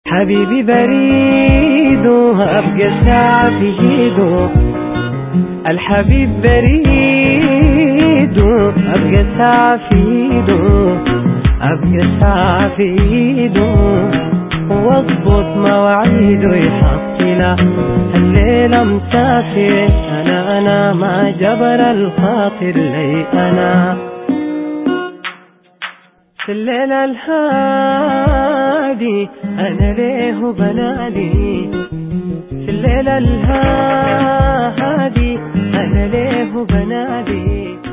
حبيبي بريد أبقى ساعة في ايده، الحبيب بريد أبقى ساعة في ايده، أبقى ساعة في ايده، واضبط مواعيده يحط له الليلة مسافر. أنا ما جبر الخاطر لي أنا في الليلة الهادي، أنا ليه بنادي في الليلة الهادي، أنا ليه بنادي.